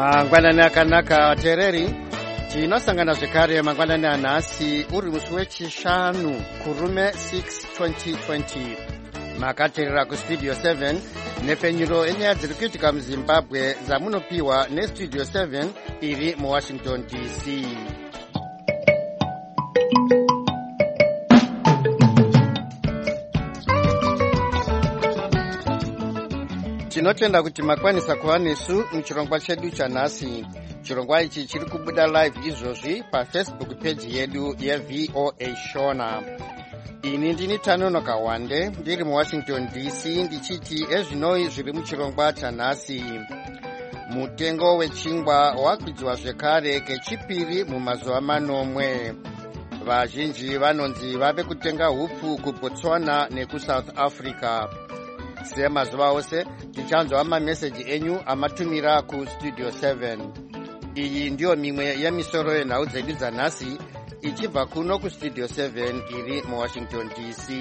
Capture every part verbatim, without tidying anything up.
Mangwanani akanaka atereri tinosangana zvekare mangwanani anhasi uri musi wechishanu kurume six twenty twenty makateerera kustudio seven nepfenyuro enyaya dziri kuitika muzimbabwe dzamunopiwa nestudio seven iri muwashington D C. Tinotenda kuti makwanisa kuva nesu muchirongwa chedu chanhasi. Chirongwa ichi chiri kubuda live izvozvi pafacebook page yedu yeV O A Shona. Ini ndini Tanonoka Wande ndiri muwashington D C ndichiti ezvinoi zviri muchirongwa chanhasi. Mutengo wechingwa wakwidzwa zvekare kechipiri mumazuva manomwe. Vazhinji vanonzi vave kutenga hupfu kuBotswana nekuSouth Africa. Semazuva ose tichanzwa mameseji enyu amatumira kustudio seven. Iyi ndiyo mimwe yemisoro yenhau dzedu dzanhasi ichibva kuno kustudio seven iri muwashington D C.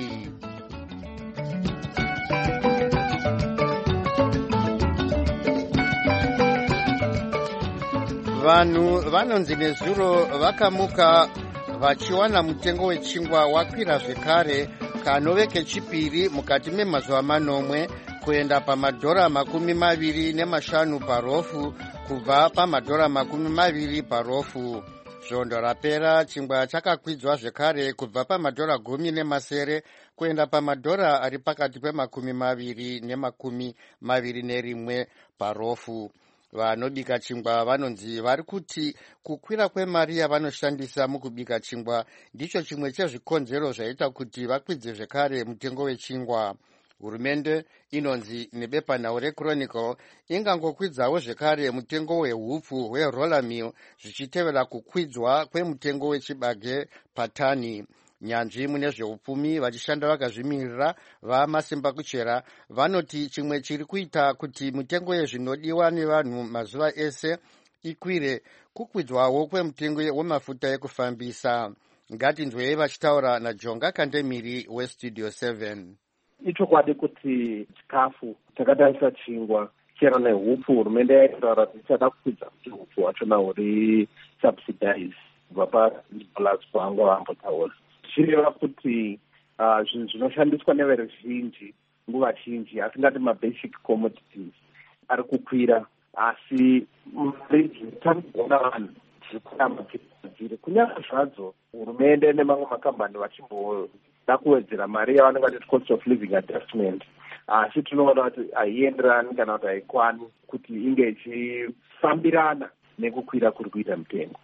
Vanhu vanonzi nezuro vakamuka vachiwana mutengo wechingwa wakwira zvekare kanove kechipiri mukati memazuva manomwe kuenda pamadhora makumi maviri nemashanu parofu kubva pamadhora makumi maviri parofu. Svondo rapera chingwa chakakwidzwa zvekare kubva pamadhora gumi nemasere kuenda pamadhora ari pakati pemakumi maviri nemakumi maviri nerimwe parofu. Vanobika chingwa vanonzi vari kuti kukwira kwemari yavanoshandisa mukubika chingwa ndicho chimwe chezvikonzero zvaita kuti vakwidze zvekare mutengo wechingwa. Hurumende inonzi nebepanhau reChronicle ingangokwidzawo zvekare mutengo wehupfu hweroller mill zvichitevera kukwidzwa kwemutengo wechibage patani. Nyanzvi mune zveupfumi vachishanda vakazvimirira vamasimba kuchera vanoti chimwe chiri kuita kuti mutengo yezvinodiwa nevanhu mazuva ese ikwire kukwidzwawo kwemutengo wemafuta ekufambisa. Ngatinzwei vachitaura naJonga Kandemiri westudio seven. Ichokwadi kuti chikafu chakatarisa chingwa chero nehupfu hurumende yaitaura kuti ichada kukwidza kuti hupfu hwachona huri subsidize kubva padollars paanga vambotaura. Zvireva kuti zvinhu zvinoshandiswa neveruzhinji nguva zhinji asingati mabasic commodities ari kukwira, asi mari dzinotambirwa vanhu dziri kuramadziri kunyange zvadzo hurumende nemamwe makambani vachimboda kuwedzera mari yavanenge vati cost of living adjustment, asi tinoona kuti haienderani kana kuti haikwani kuti inge ichifambirana nekukwira kuri kuita mutengo.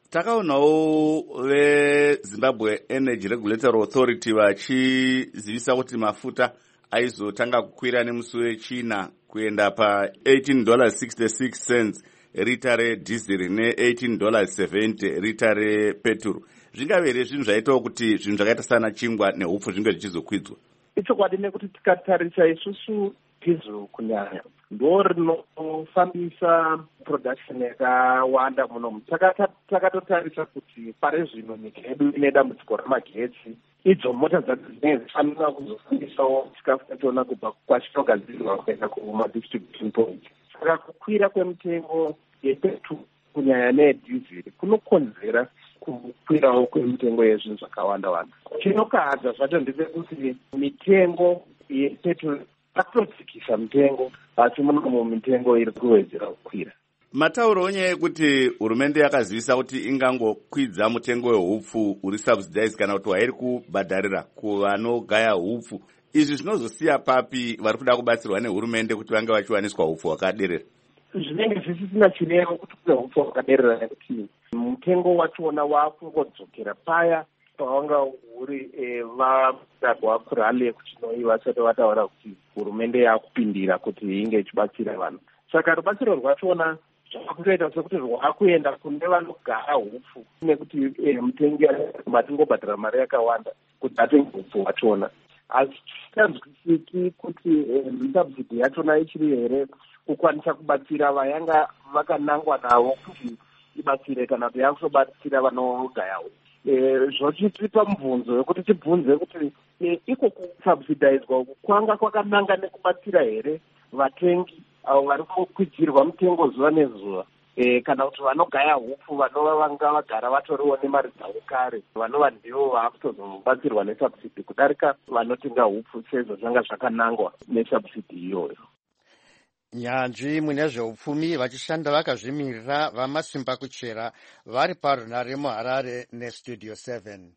Takaonawo veZimbabwe Energy Regulatory Authority vachizivisa kuti mafuta aizotanga kukwira nemusi wechina kuenda pa eighteen dollars sixty-six cents rita redhiziri ne-eighteen dollars seventy rita repetrol. Zvingave here zvinhu zvaitawo kuti zvinhu zvakaita sana chingwa nehupfu zvinge zvichizokwidzwa? Ichokwadi nekuti tikatarisa isusu diesel kunyanya ndo rinofambisa production yakawanda munomu. Takatotarisa kuti pare zvino nyika yedu ine dambudziko ramagetsi, idzo mota dzacho dzinenge dzifanira kuzofundisawo chikafu chachona kubva kwachinogadzirwa kuenda kumadistribution point. Saka kukwira kwemutengo yepetrol kunyanya neyedhiziri kunokonzera kukwirawo kwemitengo yezvinhu zvakawanda wanda. Chinokahadza zvacho ndechekuti mitengo yepetrol akutodzikisa mutengo, asi munomu mitengo iri kuwedzera kukwira. Matauro nyaya yekuti hurumende yakazivisa kuti ingangokwidza mutengo wehupfu uri subsidized kana kuti wairi kubhadharira kuvanogaya hupfu. Izvi zvinozosiya papi vari kuda kubatsirwa nehurumende kuti vange vachiwaniswa hupfu hwakaderera? Zvinenge zvisisina chirevo kuti kune hupfu hwakaderera nekuti mutengo wachona wakungodzokera paya pawanga uri vadagwa kurale kuchinoi vasati vataura kuti hurumende yakupindira kuti inge ichibatsira vanhu. Saka rubatsiro rwachona zvakutoita sekuti rwakuenda kune vanogara hupfu nekuti mutengi matingobhadhara mari yakawanda kuti atenge hupfu hwachona. Asi tisinganzwisisi kuti subsidy yachona ichiri here kukwanisa kubatsira vayanga vakanangwa navo kuti ibatsire kana kuti yakuzobatsira vanogaya hupfu. Zvochitipa mubvunzo wekuti tibvunze kuti iko kusubsidizwa uku kwanga kwakananga nekubatsira here vatengi avo vari kukwidzirwa mutengo zuva nezuva. E, kana kuti vanogaya hupfu vanova vanga vagara vatoriwo nemari dzavo kare vanova ndivo vaakutozobatsirwa nesubsidi kudarika vanotenga hupfu sezvo zvanga zvakanangwa nesubsidi iyoyo. Nyanzvi mune zveupfumi vachishanda vakazvimirira vamasimba kuchera vari parunare muHarare nestudio seven.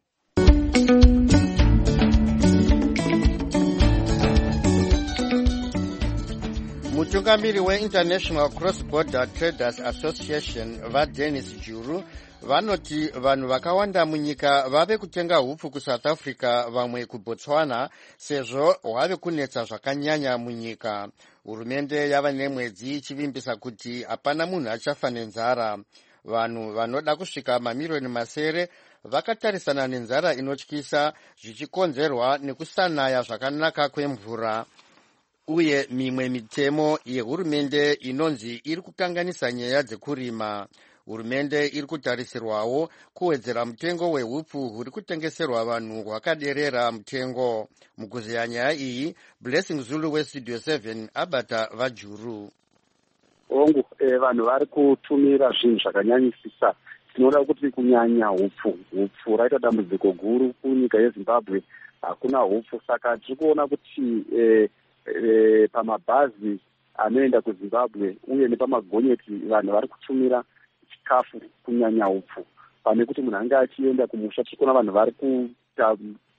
Mutungamiri weInternational Cross-Border Traders Association vaDennis Juru vanoti vanhu vakawanda munyika vave kutenga hupfu kuSouth Africa vamwe kuBotswana sezvo hwave kunetsa zvakanyanya munyika. Hurumende yava nemwedzi ichivimbisa kuti hapana munhu achafa nenzara. Vanhu vanoda kusvika mamiliyoni masere vakatarisana nenzara inotyisa zvichikonzerwa nekusanaya zvakanaka kwemvura. Uye mimwe mitemo yehurumende inonzi iri kukanganisa nyaya dzekurima. Hurumende iri kutarisirwawo kuwedzera mutengo wehupfu huri kutengeserwa vanhu hwakaderera mutengo. Mukuziya nyaya iyi, Blessing Zulu weStudio seven abata vaJuru. Ongu eh, vanhu vari kutumira zvinhu zvakanyanyisisa. Tinoda kuti kunyanya hupfu. Hupfu raita dambudziko guru kunyika yeZimbabwe. Hakuna hupfu, saka tiri kuona kuti eh, E, pamabhazi anoenda kuZimbabwe uye nepamagonyeti vanhu vari kutumira chikafu kunyanya hupfu. Pane kuti munhu anga achienda kumusha tiri kuona vanhu vari kuta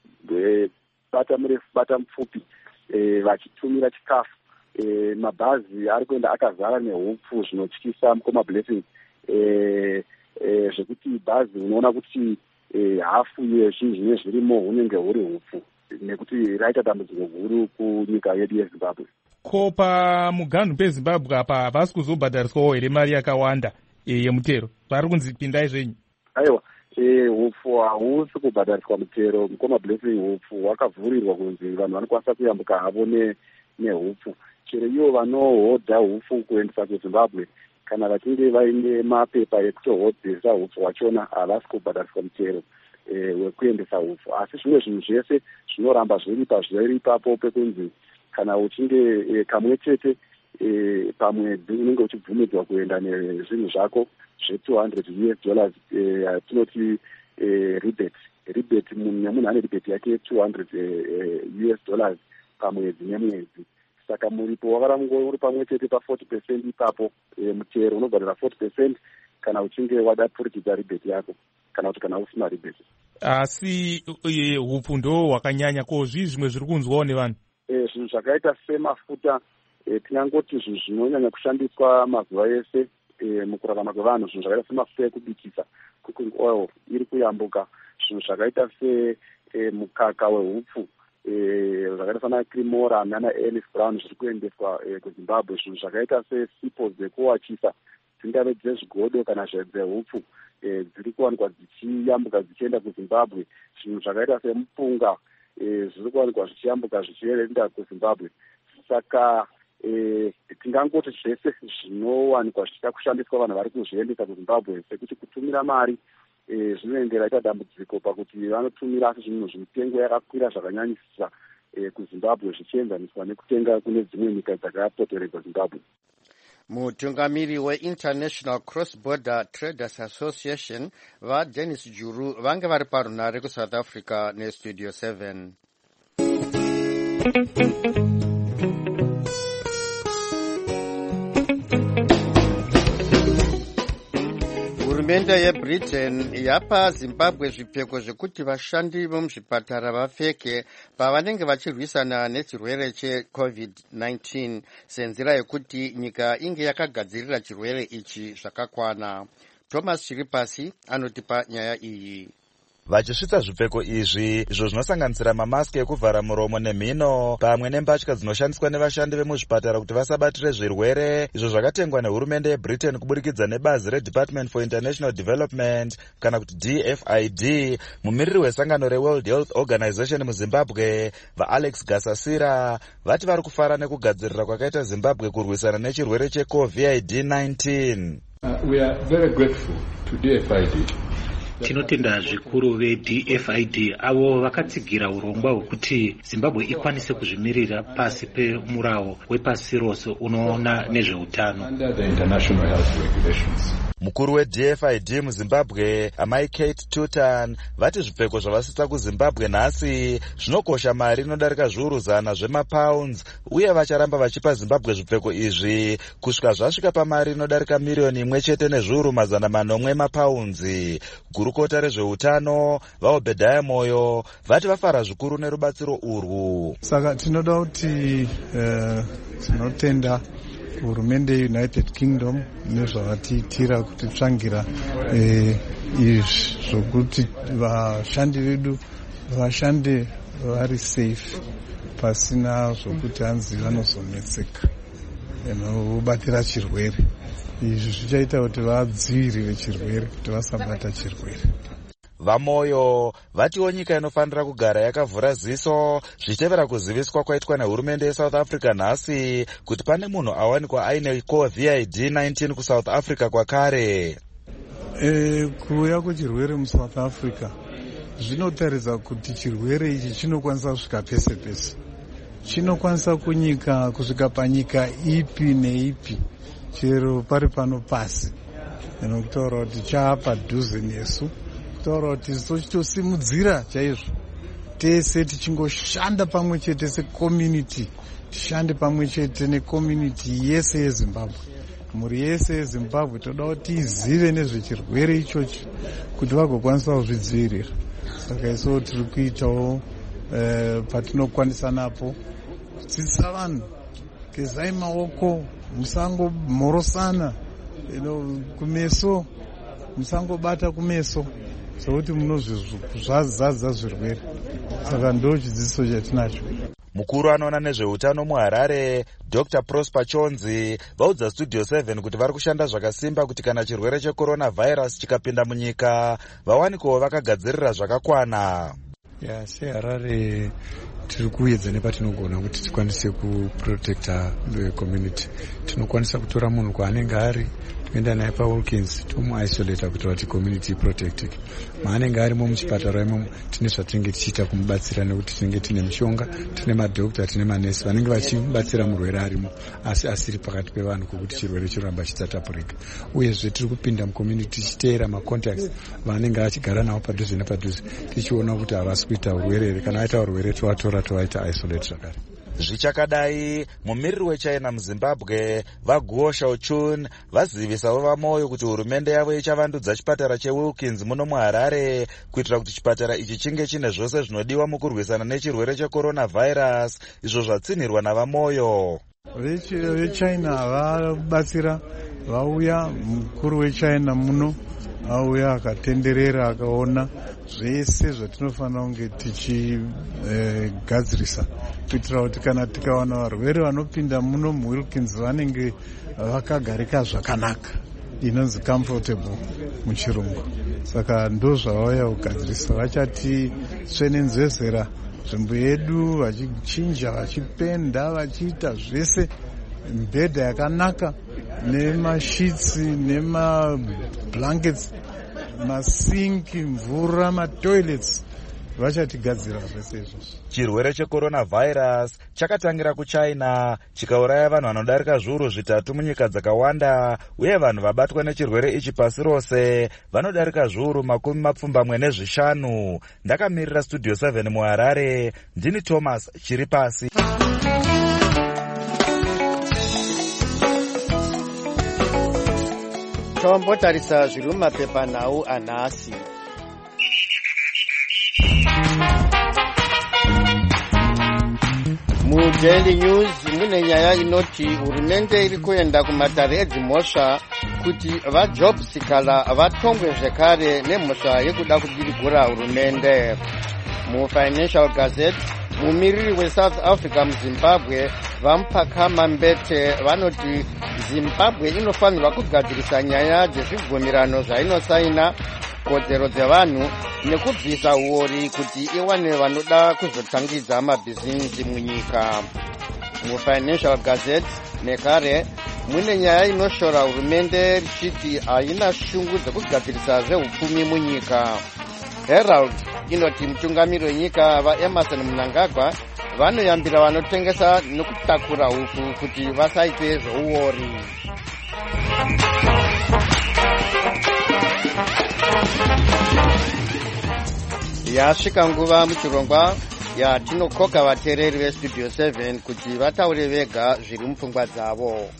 e, bata murefu bata mupfupi e, vachitumira chikafu. E, mabhazi ari kuenda akazara nehupfu zvinotyisa mukoma Blessing. E, e, zvekuti bhazi unoona kuti e, hafu yezvinhu zvine zvirimo hunenge huri hupfu nekuti raita dambudziko guru kunyika yedu yeZimbabwe. Ko pamuganhu peZimbabwe apa havasi kuzobhadhariswawo here mari yakawanda yemutero? Vari kunzi pindai zvenyu. Aiwa, hupfu hahusi kubhadhariswa mutero mukoma Blessing. Hupfu hwakavhurirwa kunzi vanhu vanokwanisa kuyambuka havo nehupfu. Chero ivo vanohodha hupfu kuendesa kuZimbabwe kana vachinge vaine mapepa ekutohodzesa hupfu hwachona havasi kubhadhariswa mutero wekuendesa hupfu. Asi zvimwe zvinhu zvese zvinoramba zviripa zviri ipapo pekunzi kana uchinge e, kamwe chete e, pamwedzi unenge uchibvumidzwa kuenda nezvinhu zvako zve-two hundred U S dollars e, tinoti e, rebate. Rebate munhu ane rebate yake two hundred e, U S dollars pamwedzi nemwedzi. Saka muripo wakaramba uri pamwe chete pa forty percent ipapo e, mutero unobhadhara forty percent kana uchinge wada purikidza rebate yako kana kuti kana usina rebate. Asi hupfu ndo hwakanyanya ko zvii zvimwe zviri kunzwawo nevanhu? E, zvinhu zvakaita semafuta e, tinangoti zvinhu zvinonyanya kushandiswa mazuva ese e, mukurarama kwevanhu. Zvinhu zvakaita semafuta ekubikisa, cooking oil iri kuyambuka. Zvinhu zvakaita se e, mukaka wehupfu e, zvakaita sana Cremora nana Ellis Brown zviri kuendeswa e, kuZimbabwe. Zvinhu zvakaita sesipo dzekuwachisa dzingave dzezvigodo kana zvehupfu e, dziri kuwanikwa dzichiyambuka dzichienda kuZimbabwe. Zvinhu zvakaita semupunga e, zviri kuwanikwa zvichiyambuka zvichienda kuZimbabwe. Saka e, tingangoti zvese zvinowanikwa zvichida kushandiswa vanhu vari kuzviendesa kuZimbabwe sekuti kutumira mari e, zvinoendera ita dambudziko pakuti vanotumira asi zvinhu zvimitengo yakakwira zvakanyanyisisa e, kuZimbabwe zvichienzaniswa nekutenga kune dzimwe nyika dzakapoteredza Zimbabwe. Mutungamiri weInternational Cross-Border Traders Association vaDennis Juru vange vari parunare kuSouth Africa neStudio seven. Hurumende yeBritain yapa Zimbabwe zvipfeko zvekuti vashandi vemuzvipatara vapfeke pavanenge vachirwisana nechirwere cheCovid nineteen senzira yekuti nyika inge yakagadzirira chirwere ichi zvakakwana. Thomas Chiripasi anotipa nyaya iyi. Vachisvitsa zvipfeko izvi izvo zvinosanganisira mamaski ekuvhara muromo nemhino pamwe nembatya dzinoshandiswa nevashandi vemuzvipatara kuti vasabatire zvirwere izvo zvakatengwa nehurumende yeBritain kuburikidza nebazi reDepartment for International Development kana kuti D F I D. Mumiriri wesangano reWorld Health Organization muZimbabwe vaAlex Gasasira vati vari kufara nekugadzirira kwakaita Zimbabwe kurwisana nechirwere cheCovid nineteen. Uh, we are very grateful to D F I D Tinotenda zvikuru ve-D F I D avo vakatsigira urongwa hwekuti Zimbabwe ikwanise kuzvimirira pasi pemurawo wepasi rose unoona nezveutano. Mukuru we-D F I D muZimbabwe, amai Kate Tutan, vati zvipfeko zvavasisa kuZimbabwe nhasi zvinokosha mari inodarika zviuru zana zvemapounds, uye vacharamba vachipa Zimbabwe zvipfeko izvi kusvika zvasvika pamari inodarika miriyoni imwe chete nezviuru mazana manomwe mapaunzi. Gurukota rezveutano vaObedhaya Moyo vati vafara zvikuru nerubatsiro urwu. Saka tinoda kuti uh, tinotenda hurumende yeUnited Kingdom nezvavatiitira kuti tsvangira eh, izvi zvokuti vashandi vedu vashande vari safe pasina zvokuti hanzi vanozonetseka vobatira chirwere. Izvi zvichaita kuti vadzivirire chirwere kuti vasabata chirwere. Vamoyo vatiwo nyika inofanira kugara yakavhura ziso zvichitevera kuziviswa kwaitwa nehurumende yeSouth Africa nhasi kuti pane munhu awanikwa aine COVID nineteen kuSouth Africa kwakare. E, kuuya kwechirwere muSouth Africa zvinotaridza kuti chirwere ichi chinokwanisa kusvika pese pese. Chinokwanisa kunyika kusvika panyika ipi neipi chero pari pano pasi. Inokutaura kuti chaapadhuze nesu. Kutaura kuti tochitosimudzira chaizvo tese tichingoshanda pamwe chete secommunity, tishande pamwe chete necommunity yese yeZimbabwe. Mhuri yese yeZimbabwe toda kuti izive nezvechirwere ichochi kuti vagokwanisa kuzvidzivirira. Saka isu tiri kuitawo eh, patinokwanisa napo kudzidzisa vanhu, gezai maoko, musangomhorosana kumeso, musangobata kumeso sokuti munozvazadza zvirwere. Saka ndo chidzidziso chatinacho. Mukuru anoona nezveutano muHarare, Doctor Prosper Chonzi, vaudza Studio seven kuti vari kushanda zvakasimba kuti kana chirwere cheCoronavirus chikapinda munyika vawanikewo vakagadzirira zvakakwana. Ya seHarare tiri kuedza nepatinogona kuti tikwanise kuprotecta the community. Tinokwanisa kutora munhu kwaanenge ari toenda naye paWilkins tomuisolata kuti vati community protected. Maanenge arimo muchipatara imomo tine zvatinenge tichiita kumubatsira nekuti tinenge tine mishonga, tine madhokta, tine manesi vanenge vachimubatsira murwere arimo asi asiri pakati pevanhu kuti chirwere chiramba chitatapurika. Uyezve tiri kupinda mucommunity tichiteera macontacts vanenge vachigara navo padhuze nepadhuze tichiona kuti havasi kuita urwere here, kana aita urwere tovatora tovaita isolate zvakare. Zvichakadai, mumiriri weChina muZimbabwe vaGuo Shaochun vazivisawo vamoyo kuti hurumende yavo ichavandudza chipatara cheWilkins muno muHarare kuitira kuti chipatara ichi chinge chine zvose zvinodiwa mukurwisana nechirwere cheCoronavirus izvo zvatsinhirwa navamoyo. VeChina vabatsira, vauya mukuru weChina muno auya akatenderera akaona zvese zvatinofanira kunge tichigadzirisa kuitira kuti kana tikawana varwere vanopinda muno muWilkins vanenge vakagarika zvakanaka, inonzi comfortable muchirungu. Saka ndo zvavauya kugadzirisa, vachati svenenzezera nzvimbo yedu vachichinja, vachipenda, vachiita zvese, mibhedha yakanaka nemashitsi nemablankets, masinki, mvura, matoilets, vachatigadzira zvese izvozvo. Chirwere cheCoronavirus chakatangira kuChina chikauraya vanhu vanodarika zviuru zvitatu munyika dzakawanda, uye vanhu vabatwa nechirwere ichi pasi rose vanodarika zviuru makumi mapfumbamwe nezvishanu. Ndakamirira Studio seven muHarare, ndini Thomas Chiripasi. Tombotarisa zviri mumapepa nhau anhasi. MuDaily News mune nyaya inoti hurumende iri kuenda kumatare edzimhosva kuti vajobsikala vatongwe zvekare nemhosva yekuda kudirigura hurumende. MuFinancial Gazette mumiriri weSouth Africa muZimbabwe vamupakama mbete vanoti Zimbabwe inofanirwa kugadzirisa nyaya dzezvibvumirano zvainosaina, kodzero dzevanhu nekubvisa uori kuti iwane vanoda kuzotangidza mabhizinisi munyika. MuFinancial Gazette nekare mune nyaya inoshora hurumende richiti haina shungu dzekugadzirisa zveupfumi munyika. Herald inoti mutungamiri wenyika vaEmerson Mnangagwa vanoyambira vanotengesa nekutakura huku kuti vasaite zveuori. Yasvika nguva muchirongwa yatinokoka vateereri vestudio seven kuti vataure vega zviri mupfungwa dzavo.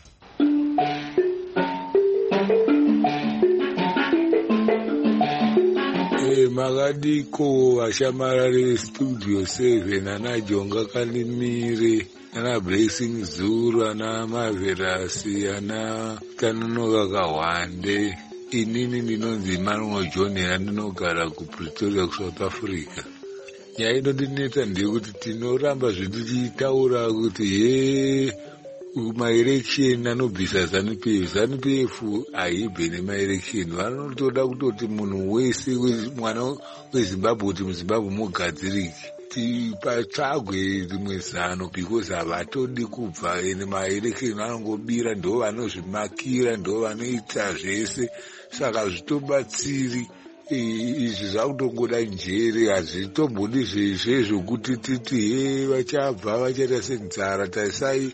Makadiko vashamarari studio seven ana Jonga Kalimire ana Blessing Zuru ana Marvelous ana Kanonoka Kawande. Inini ndinonzi Manuel John andinogara kuPretoria kuSouth Africa. Nyaya inondinetsa ndeyekuti tinoramba zvedu tichitaura kuti he maelection anobvisa ZANU-P F. ZANU-P F haibve nemaelection. Vanotoda kutoti munhu wese mwana weZimbabwe kuti muZimbabwe mugadzirike tipatsvagwe rimwe zano because havatodi kubva ene maelection anongobira ndo vanozvimakira ndo vanoita zvese saka zvitobatsiri izvi zvakutongoda njere hazvitombodi zveshe zvokuti titi he vachabva vachaita senzara tarisai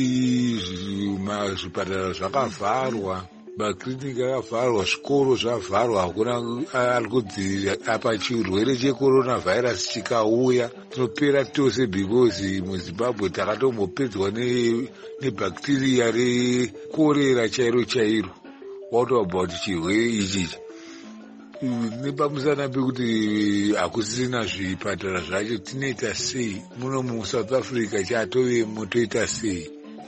zvipatara zvakavharwa makliniki akavharwa zvikoro zvavharwa hakuna ari kudzivirira apa chirwere checoronavhairasi chikauya tinopera tose because muZimbabwe takatombopedzwa nebhakitiriya rekorera chairo chairo. What about chirwere ichichi? Nepamusana pekuti hakusisina zvipatara zvacho tinoita sei? Muno muSouth Africa chatove mutoita sei?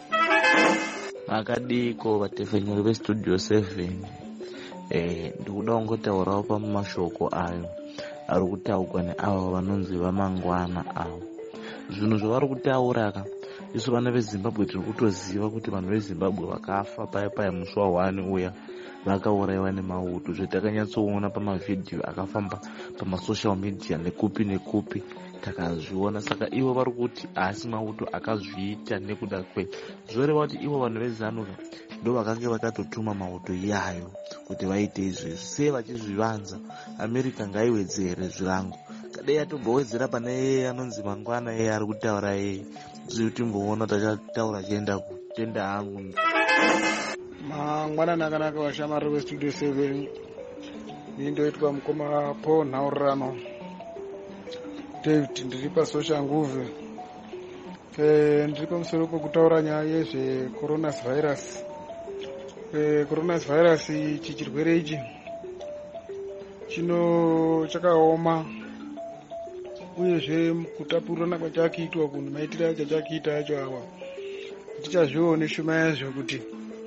Makadiko vatefenyeri vestudio seven eh ndikuda kungotaurawo pamashoko ayo ari kutaurwa neavo vanonzi vamangwana avo. Zvinhu zvavari kutaura ka isu vana veZimbabwe tiri kutoziva kuti vanhu veZimbabwe vakafa paya paya musi wahwani uya vakaurayiwa nemauto zvatakanyatsoona pamavhidhiyo akafamba pamasocial media nekupi nekupi takazviona. Saka ivo vari kuti haasi mauto akazviita nekuda kwe zvoreva kuti ivo vanhu veZANU ndo vakange vakatotuma mauto iyayo kuti vaite izvezvi. Sei vachizvivanza America ngaiwedzere zvirango kadai atombowedzera pane yeye anonzi mangwana yeye ari kutaura yeye zviri timboona tachataura chienda kutenda hangu. Mangwana nakanaka vashamariri vestudio seven nindoitwa mukoma Paul Nhaurano David ndiri pasosha nguve e, ndiri pamusoro pokutaura nyaya yezvecoronavirus. E, coronavirus ichi chirwere ichi chino chakaoma uyezve kutapurirana kwachakiitwa kunhu maitiro acho chakiita acho awa tichazvione shuma yazvo kuti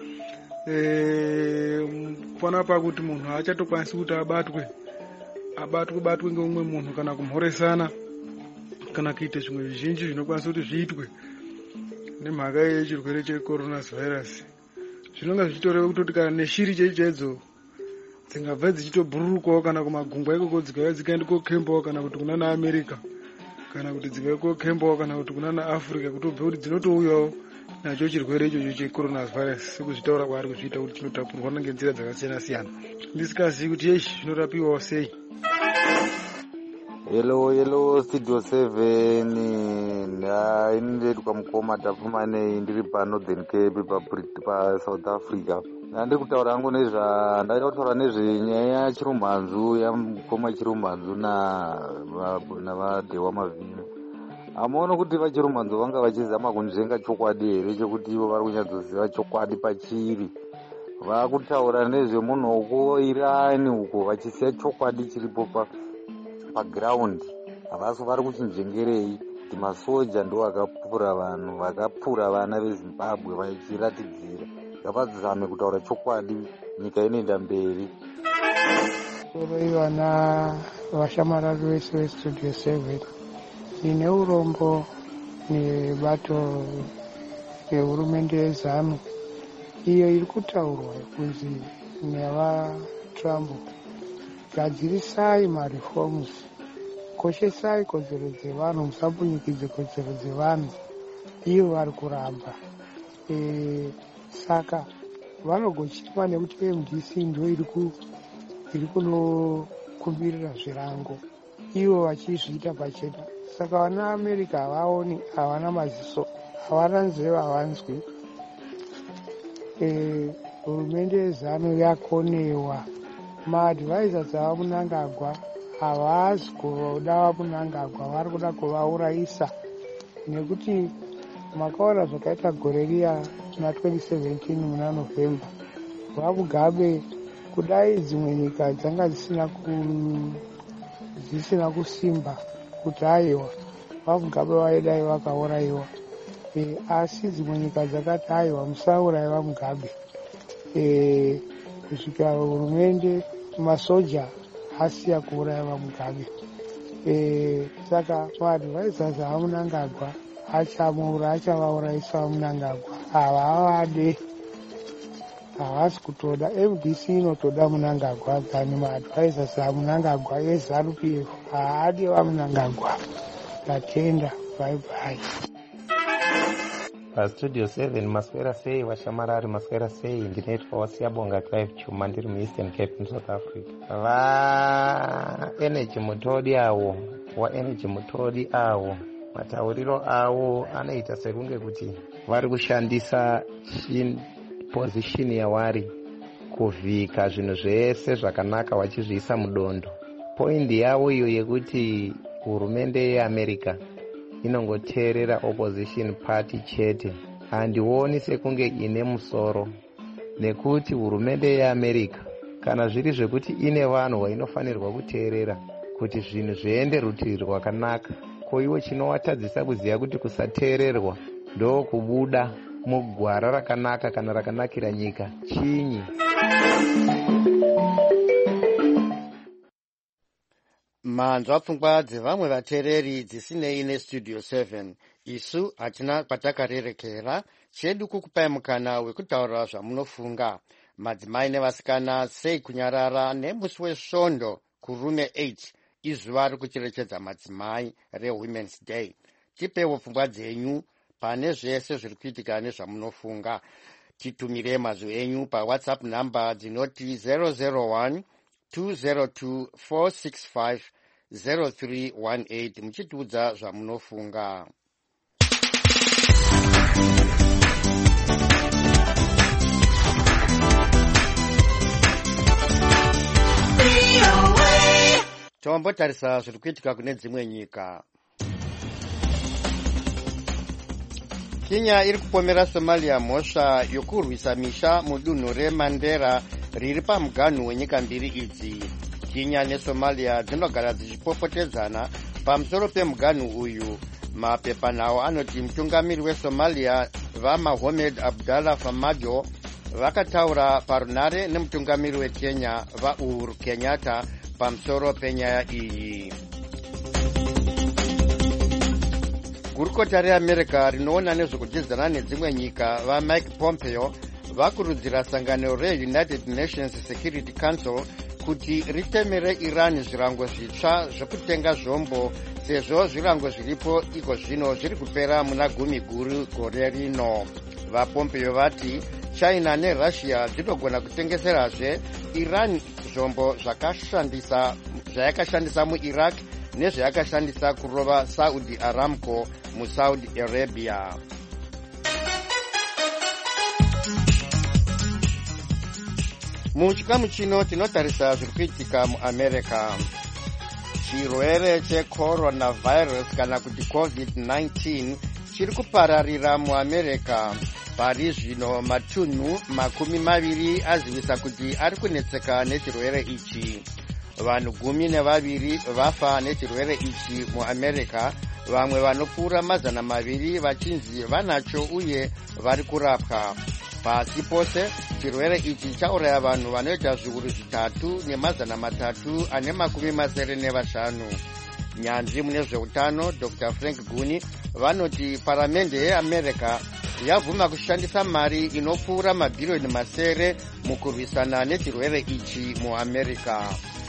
pona pakuti munhu haachatokwanisi kuti abatwe abatwe batwe ngeumwe munhu kana kumhoresana kana kuita zvimwe zvizhinji zvinokwanisa kuti zviitwe nemhaka yechirwere checoronavirus. Zvinonga zvichitoreva kutoti kana neshiri chaichedzo dzingabva dzichitobhururukawo kana kumagungwa ikoko dzikauya dzikaenda kokembawo kana kuti kuna naAmerica kana kuti dzikauya kokembawo kana kuti kuna naAfrica kutobva kuti dzinotouyawo nacho chirwere ichocho checoronavirus sekuzvitaura kwaari kuzviita kuti chinotapurwana ngenzira dzakasiyana siyana. Ndisingazivi kuti yeshi zvinorapiwawo sei. Hello, hello, studio seven. Inondoitwa mukoma Tapfumanei ndiri paNorthern Cape paSouth Africa. Ndiri kutaura hangu nezva ndaida kutaura nezvenyaya yachirumhanzu yamukoma chirumhanzu navadewa Mavhino. Hamaona kuti vachirumhanzu vanga vachizama kunzvenga chokwadi here chekuti ivo vari kunyatsoziva chokwadi pachiri. Vakutaura nezvemunhu uko Irani uko vachisiya chokwadi chiripo pa paground. Havasi vari kuchinzvengerei kuti masoja ndo vakapfura vanhu vakapfura vana veZimbabwe vachiratidzira. Ngavadzame kutaura chokwadi nyika inoenda mberi. Vana vashamarari vese vestudio seven ine urombo nebato yehurumende yeZANU iyo iri kutaurwa kunzi nevaTrump gadzirisai mareforms, koshesai kodzero dzevanhu, musambonyikidze kodzero dzevanhu. Iyo vari kuramba e, saka vanogochema nekuti M D C ndo iri kunokumbirira zvirango ivo vachizviita pachena. Saka vana America havaoni, havana maziso, havana nzeve, havanzwi. Hurumende yezano yakonewa. Maadvisors ava Mnangagwa havazi kuda vaMnangagwa, vari kuda kuvaurayisa nekuti makaona zvakaita gore riya na twenty seventeen muna Novemba. vaMugabe kudai dzimwe nyika dzanga dzisina ku dzisina kusimba kuti aiwa vaMugabe vaidai vakaurayiwa. E, asi dzimwe nyika dzakati aiwa musaurayi vaMugabe. E, kusvika hurumende masoja asiya kuuraya vaMugabe. E, saka maadvisors avaMnangagwa achamuura achavaurayisa vaMnangagwa havavade, havasi kutoda. M D C inotoda Mnangagwa kani maadvisors aMnangagwa eZANU P F haadi vaMnangagwa. Tatenda, bye bye. pastudio seven maswera sei vashamarari maswera sei ndinoitwa wasiyabonga Clive Chuma ndiri muEastern Cape muSouth Africa. vaenergy mutodi avo waenergy mutodi avo matauriro avo anoita sekunge kuti vari kushandisa position yavari kuvhika zvinhu zvese zvakanaka vachizviisa mudondo. Poindi yavo iyo yekuti hurumende yeAmerica inongoteerera opposition party chete handioni sekunge ine musoro, nekuti hurumende yeAmerica kana zviri zvekuti ine vanhu vainofanirwa kuteerera kuti zvinhu zviende rutivi rwakanaka, ko iwe chinowatadzisa kuziva kuti kusateererwa ndo kubuda mugwara rakanaka kana rakanakira nyika chinyi? manzwa pfungwa dzevamwe vateereri dzisinei nestudio seven. Isu hatina kwatakarerekera, chedu kukupai mukana wekutaura zvamunofunga. Madzimai nevasikana sei kunyarara nemusi wesvondo kurume eight izuva rekucherechedza madzimai reWomen's Day. Tipewo pfungwa dzenyu pane zvese zviri kuitika nezvamunofunga. Titumire mazwi enyu paWhatsApp namba dzinoti zero zero one two zero two four six five zero three one eight muchitiudza zvamunofunga. Tombotarisa zviri kuitika kune dzimwe nyika. Kenya iri kupomera Somalia mhosva yokurwisa misha mudunhu reMandera riri pamuganhu wenyika mbiri idzi. Kenya neSomalia dzinogara dzichipopotedzana pamusoro pemuganhu uyu. Mapepanhau anoti mutungamiri weSomalia vaMohamed Abdallah Farmajo vakataura parunare nemutungamiri weKenya vaUhuru Kenyatta pamusoro penyaya iyi. Gurukota reAmerica rinoona nezvekudzidzana nedzimwe nyika vaMike Pompeo vakurudzira sangano reUnited Nations Security Council kuti ritemere Iran zvirango zvitsva zvekutenga zvombo sezvo zvirango zviripo iko zvino zviri kupera muna gumi guru gore rino. VaPompeo vati China neRussia dzinogona kutengeserazve Iran zvombo zvakashandisa zvayakashandisa muIraq nezvayakashandisa kurova Saudi Aramco muSaudi Arabia. Muchikamu chino tinotarisa zviri kuitika muAmerica. Chirwere checoronavirus kana kuti covid nineteen chiri kupararira muAmerica. Pari zvino matunhu makumi maviri azivisa kuti ari kunetseka nechirwere ichi. Vanhu gumi nevaviri vafa nechirwere ichi muAmerica, vamwe vanopfuura mazana maviri vachinzi vanacho uye vari kurapwa. Pasi pose chirwere ichi chauraya vanhu vanoita zviuru zvitatu nemazana matatu ane makumi masere nevashanu. Nyanzvi mune zveutano Doctor Frank Guni vanoti paramende yeAmerica yavhuma kushandisa mari inopfuura mabhiriyoni masere mukurwisana nechirwere ichi muAmerica.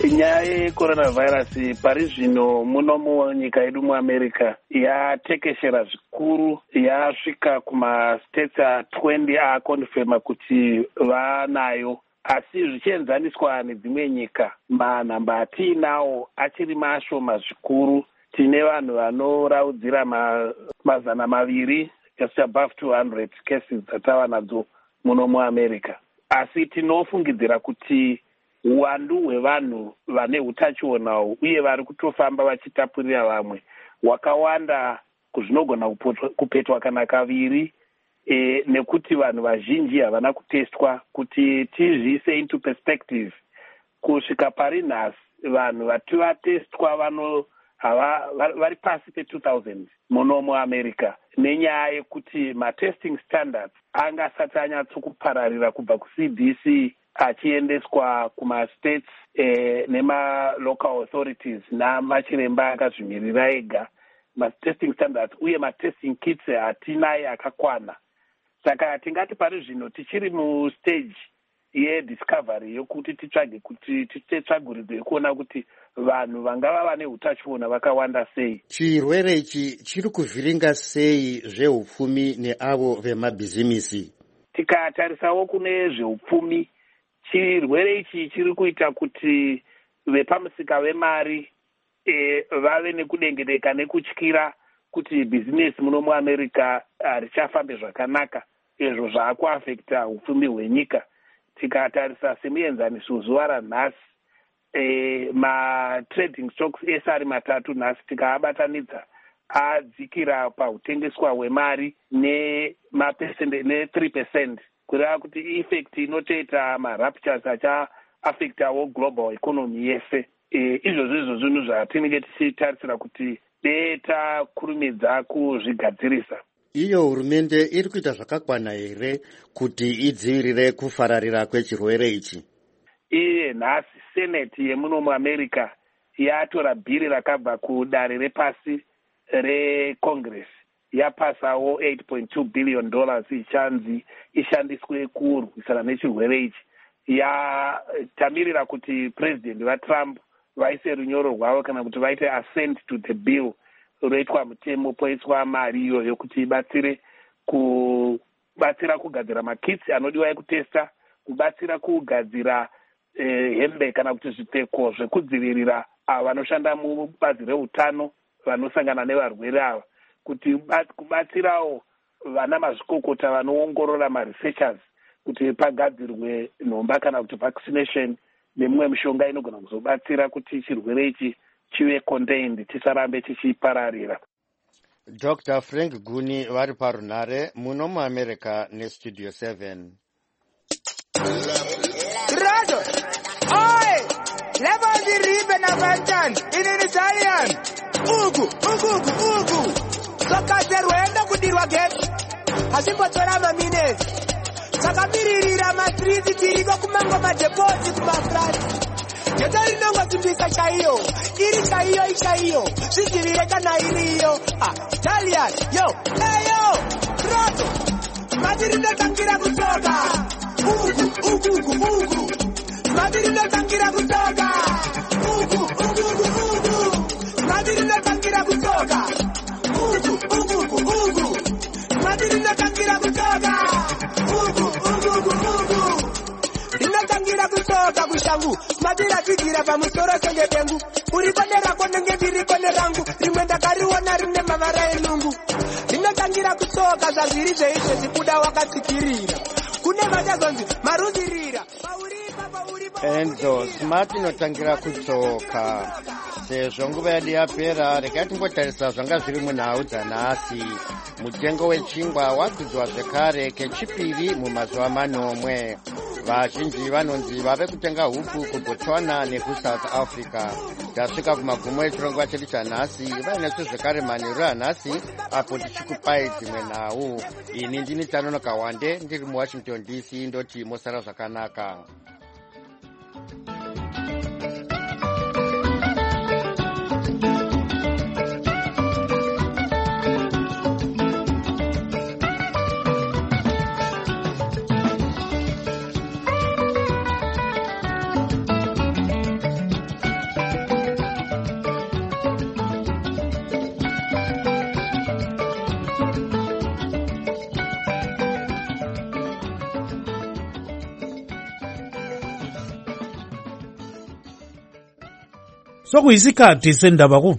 nyaya yecoronavirus pari zvino muno munyika yedu muamerica yatekeshera zvikuru, yasvika kumastates twenty akonfirma kuti vanayo, asi zvichienzaniswa nedzimwe nyika manhamba atiinawo achiri mashoma zvikuru. Tine vanhu vanoraudzira ma, mazana maviri just above two hundred cases dzatava nadzo muno muamerica, asi tinofungidzira kuti uwandu hwevanhu vane utachiona uye vari kutofamba vachitapurira vamwe hwakawanda kuzvinogona kupetwa kana kaviri, e, nekuti vanhu vazhinji havana kutestwa. Kuti tizviise into perspective, kusvika pari nhasi vanhu vati vatestwa vano hava vari pasi pe two thousand muno muamerica, nenyaya yekuti matesting standards anga asati anyatsokupararira kubva ku-C D C achiendeswa kumastates eh, nemalocal authorities namachiremba akazvimirira ega. Matesting standards uye matesting kits hatinaye akakwana. Saka tingati pari zvino tichiri mustage yediscovery yokuti titsvage kuti titsvagurudzo yekuona kuti vanhu vangava vane utachiona vakawanda sei. Chirwere ichi chiri kuvhiringa sei zveupfumi neavo vemabhizimisi? Tikatarisawo kune zveupfumi, chirwere ichi chiri kuita kuti vepamusika vemari e, vave nekudengereka nekutyira kuti bhizinesi muno muamerica richafambe zvakanaka, izvo zvaakuafekta upfumi hwenyika. Tikatarisa semuenzaniso zuva ranhasi, e, matrading stocks ese ari matatu nhasi tikaabatanidza adzikira pautengeswa hwemari nemapesende ne-three percent, kureva kuti effect inotoita maraptures achaafektawo global economy yese. E, izvozvo izvo zvinhu zvatinenge tichitarisira kuti deta kurumidza kuzvigadzirisa. Iyo hurumende iri kuita zvakakwana here kuti idzivirire kufararira kwechirwere ichi? Iye nhasi seneti yemuno muamerica yatora bhiri rakabva kudare repasi recongress, yapasawo eight point two billion dollars ichanzi ishandiswe kurwisana nechirwere ichi. Yatamirira kuti president vaTrump vaise runyoro rwavo kana kuti vaite assent to the bill, roitwa mutemo poiswa mari iyo yokuti ibatsire kubatsira kugadzira makits anodiwa ekutesta, kubatsira kugadzira eh, hembe kana kuti zvipfeko zvekudzivirira ava vanoshanda mubazi reutano vanosangana nevarwere ava, kuti kubatsirawo vana mazvikokota vanoongorora maresearchers kuti pagadzirwe nhomba kana kuti vaccination nemumwe mishonga inogona kuzobatsira kuti chirwere ichi chive contained, chisarambe chichipararira. Doctor Frank Guni vari parunhare muno muamerica nestudio seven. Rado, oi, leva ziribe na bantan, inini Italian. Ugu, ugu, ugu, ugu. Sokazeruenda kudirwa geti, hasimbotora maminezi. Sakabiririra matriti tiriko kumango madepozi kumafrati. Geto rinongo timbisa chaiyo, iri chaiyo ichaiyo, zvichivire kana iriyo. Ah, Italian, yo, hey yo, Rado, madirine tangira kutoka. Ugu, ugu, ugu, ugu. Madirine tangira kutoka. Ugu, ugu, ugu, ugu. Madirine tangira kutoka. Ugu, ugu, ugu, ugu. Madirine tangira kutoka. Ugu, ugu, ugu, ugu. Rinotangira kutoka kushangu. Madira tigira pamusoro senge dengu. Urikondera konenge dirikone rangu. Rimwe ndakariona rine mavara enungu. Rinotangira kutoka zvazviri zveizvo zikuda wakatsikirira. Kune vachazonzi maruzirira. Enzo smart inotangira kutsoka. Sezvo nguva yedu yapera, regai tingotarisa zvanga zviri munhau dzanhasi. Mutengo wechingwa wakwidzwa zvekare kechipiri mumazuva manomwe. Vazhinji vanonzi vave kutenga huku kuBotswana nekuSouth Africa. Tasvika kumagumo echirongwa chedu chanhasi, vainesu zvekare manheru anhasi apo tichikupai dzimwe nhau. Ini ndini Tanonoka Wande ndiri muWashington D C, ndoti mosara zvakanaka. sokuyisikhathi sendaba